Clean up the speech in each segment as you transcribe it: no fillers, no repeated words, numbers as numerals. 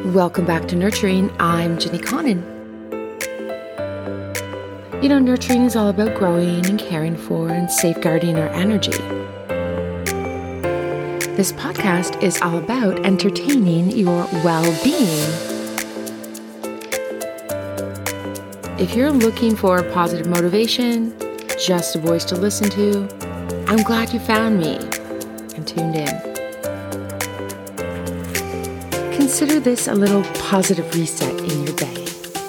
Welcome back to Nurturing. I'm Jenny Connon. Nurturing is all about growing and caring for and safeguarding our energy. This podcast is all about entertaining your well-being. If you're looking for positive motivation, just a voice to listen to, I'm glad you found me and tuned in. Consider this a little positive reset in your day.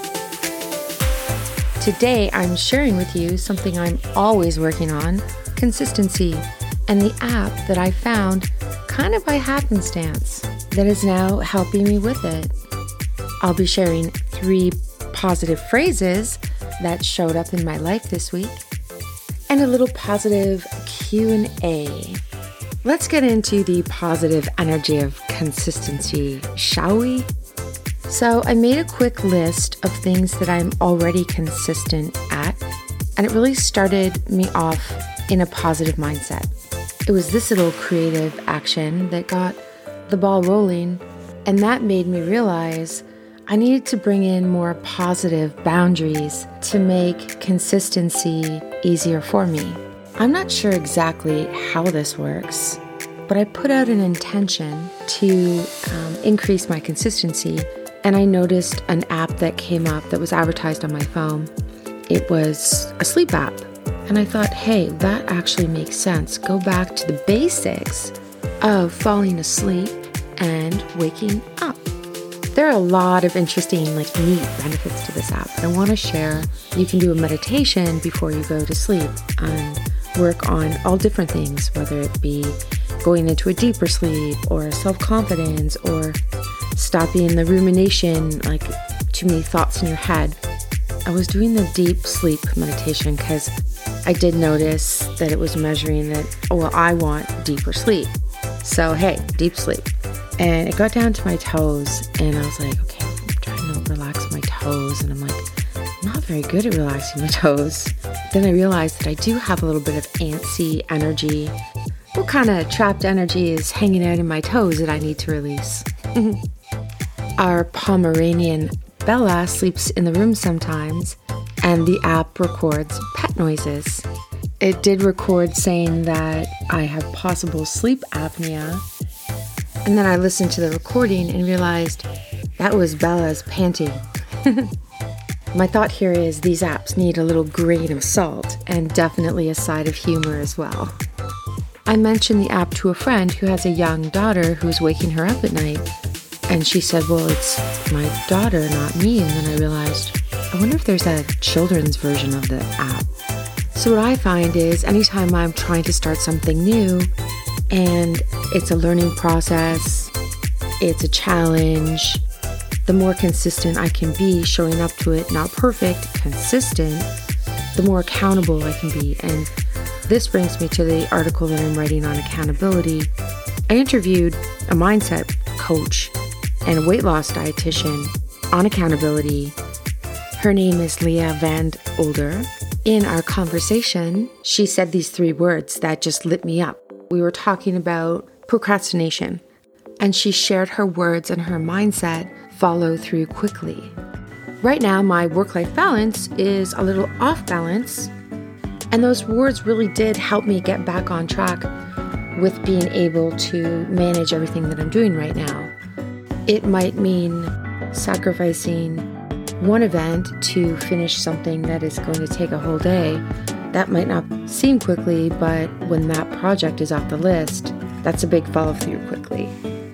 Today, I'm sharing with you something I'm always working on, consistency, and the app that I found kind of by happenstance that is now helping me with it. I'll be sharing 3 positive phrases that showed up in my life this week and a little positive Q&A. Let's get into the positive energy of consistency, shall we? So I made a quick list of things that I'm already consistent at, and it really started me off in a positive mindset. It was this little creative action that got the ball rolling, and that made me realize I needed to bring in more positive boundaries to make consistency easier for me. I'm not sure exactly how this works, but I put out an intention to increase my consistency, and I noticed an app that came up that was advertised on my phone. It was a sleep app, and I thought, hey, that actually makes sense. Go back to the basics of falling asleep and waking up. There are a lot of interesting, neat benefits to this app. I want to share. You can do a meditation before you go to sleep and work on all different things, whether it be going into a deeper sleep or self-confidence or stopping the rumination, too many thoughts in your head. I was doing the deep sleep meditation because I did notice that it was measuring that, I want deeper sleep. So, hey, deep sleep. And it got down to my toes, and I was like, okay, I'm trying to relax my toes, and I'm not very good at relaxing my toes. Then I realized that I do have a little bit of antsy energy. What kind of trapped energy is hanging out in my toes that I need to release? Our Pomeranian Bella sleeps in the room sometimes, and the app records pet noises. It did record saying that I have possible sleep apnea. And then I listened to the recording and realized that was Bella's panting. My thought here is these apps need a little grain of salt and definitely a side of humor as well. I mentioned the app to a friend who has a young daughter who's waking her up at night. And she said, well, it's my daughter, not me. And then I realized, I wonder if there's a children's version of the app. So what I find is anytime I'm trying to start something new, and it's a learning process, it's a challenge, the more consistent I can be showing up to it, not perfect, consistent, the more accountable I can be. And this brings me to the article that I'm writing on accountability. I interviewed a mindset coach and a weight loss dietitian on accountability. Her name is Leah Van Older. In our conversation, she said these 3 words that just lit me up. We were talking about procrastination, and she shared her words and her mindset follow through quickly. Right now, my work-life balance is a little off balance, and those words really did help me get back on track with being able to manage everything that I'm doing right now. It might mean sacrificing one event to finish something that is going to take a whole day. That might not seem quickly, but when that project is off the list, that's a big follow through quickly.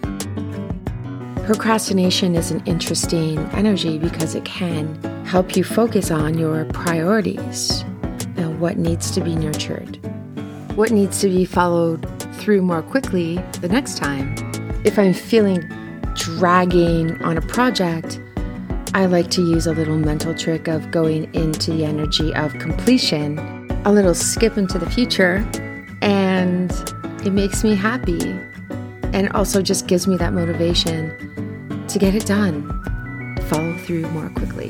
Procrastination is an interesting energy because it can help you focus on your priorities and what needs to be nurtured, what needs to be followed through more quickly the next time. If I'm feeling dragging on a project, I like to use a little mental trick of going into the energy of completion, a little skip into the future, and it makes me happy and also just gives me that motivation to get it done, to follow through more quickly.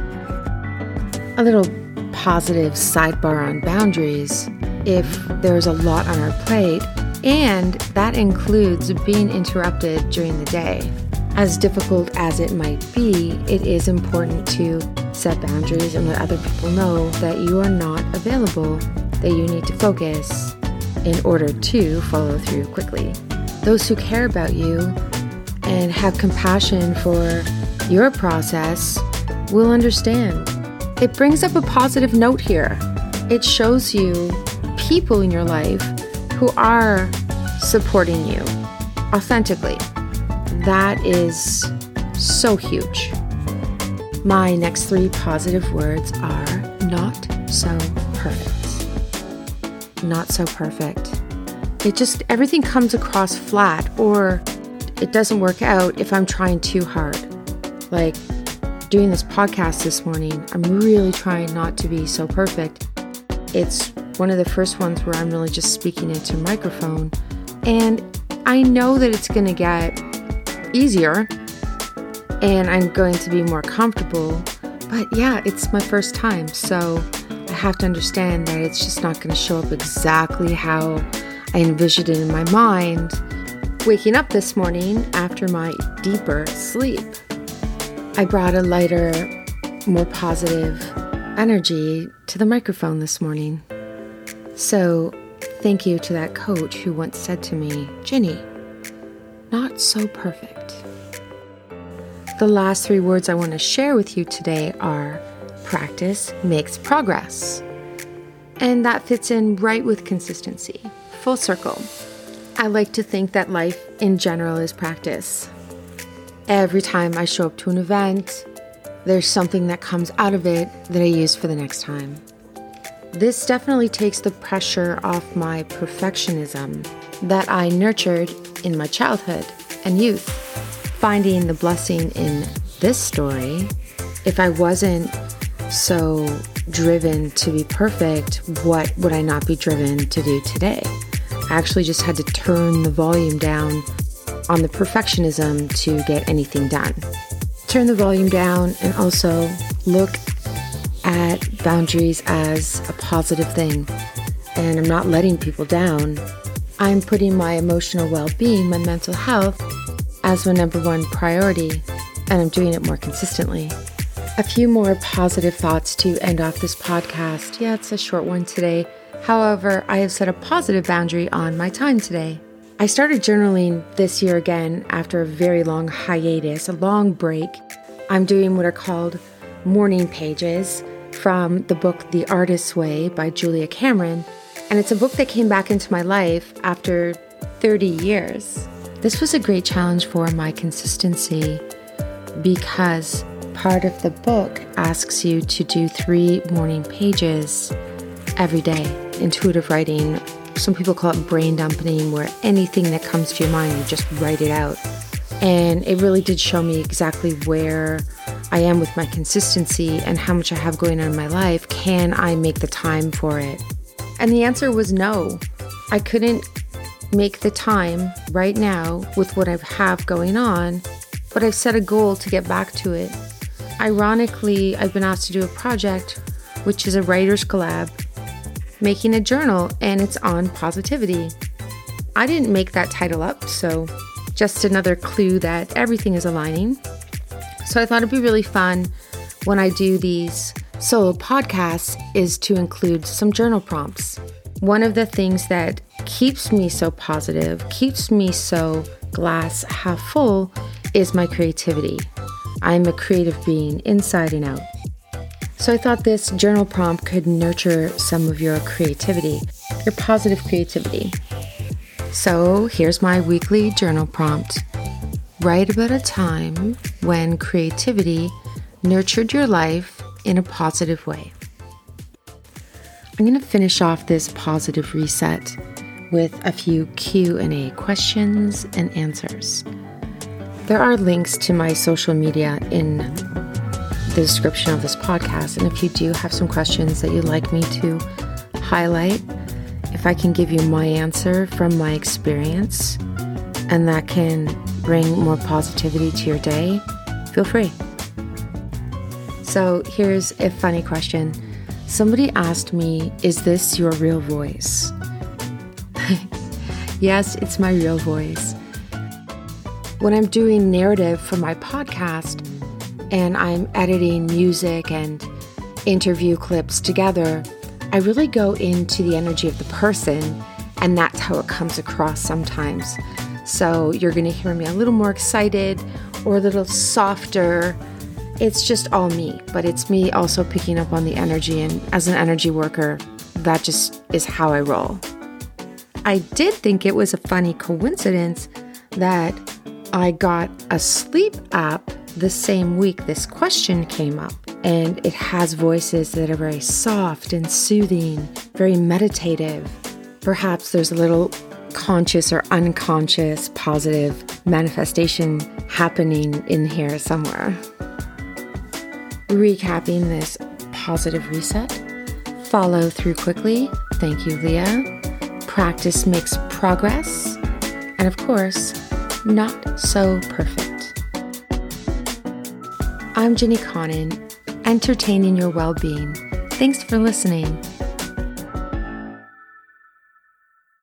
A little positive sidebar on boundaries. If there's a lot on our plate, and that includes being interrupted during the day. As difficult as it might be, it is important to set boundaries and let other people know that you are not available, that you need to focus in order to follow through quickly. Those who care about you and have compassion for your process will understand. It brings up a positive note here. It shows you people in your life who are supporting you authentically. That is so huge. My next 3 positive words are not so perfect. Not so perfect. Everything comes across flat, or it doesn't work out if I'm trying too hard. Like doing this podcast this morning, I'm really trying not to be so perfect. It's one of the first ones where I'm really just speaking into a microphone, and I know that it's going to get easier and I'm going to be more comfortable, but yeah, it's my first time, so I have to understand that it's just not going to show up exactly how I envisioned it in my mind waking up this morning after my deeper sleep. I brought a lighter, more positive energy to the microphone this morning. So thank you to that coach who once said to me, Ginny, not so perfect. The last 3 words I want to share with you today are practice makes progress. And that fits in right with consistency. Full circle. I like to think that life in general is practice. Every time I show up to an event, there's something that comes out of it that I use for the next time. This definitely takes the pressure off my perfectionism that I nurtured in my childhood and youth. Finding the blessing in this story, if I wasn't so driven to be perfect, what would I not be driven to do today? I actually just had to turn the volume down on the perfectionism to get anything done. Turn the volume down and also look at boundaries as a positive thing. And I'm not letting people down. I'm putting my emotional well-being, my mental health, as my number 1 priority, and I'm doing it more consistently. A few more positive thoughts to end off this podcast. Yeah, it's a short one today. However, I have set a positive boundary on my time today. I started journaling this year again after a very long hiatus, a long break. I'm doing what are called morning pages from the book The Artist's Way by Julia Cameron, and it's a book that came back into my life after 30 years. This was a great challenge for my consistency because part of the book asks you to do 3 morning pages every day. Intuitive writing. Some people call it brain dumping, where anything that comes to your mind, you just write it out. And it really did show me exactly where I am with my consistency and how much I have going on in my life. Can I make the time for it? And the answer was no. I couldn't make the time right now with what I have going on, but I've set a goal to get back to it. Ironically, I've been asked to do a project, which is a writer's collab, making a journal, and it's on positivity. I didn't make that title up, so just another clue that everything is aligning. So I thought it'd be really fun when I do these solo podcasts is to include some journal prompts. One of the things that keeps me so positive, keeps me so glass half full, is my creativity. I'm a creative being inside and out. So I thought this journal prompt could nurture some of your creativity, your positive creativity. So here's my weekly journal prompt. Write about a time when creativity nurtured your life in a positive way. I'm going to finish off this positive reset with a few Q&A questions and answers. There are links to my social media in the description of this podcast, and if you do have some questions that you'd like me to highlight, if I can give you my answer from my experience and that can bring more positivity to your day, feel free. So here's a funny question. Somebody asked me, is this your real voice? Yes, it's my real voice. when I'm doing narrative for my podcast and I'm editing music and interview clips together, I really go into the energy of the person, and that's how it comes across sometimes. So you're going to hear me a little more excited or a little softer. It's just all me, but it's me also picking up on the energy, and as an energy worker, that just is how I roll. I did think it was a funny coincidence that I got a sleep app the same week this question came up, and it has voices that are very soft and soothing, very meditative. Perhaps there's a little conscious or unconscious positive manifestation happening in here somewhere. Recapping this positive reset, follow through quickly. Thank you, Leah. Practice makes progress. And of course, not so perfect. I'm Jenny Connon, entertaining your well-being. Thanks for listening.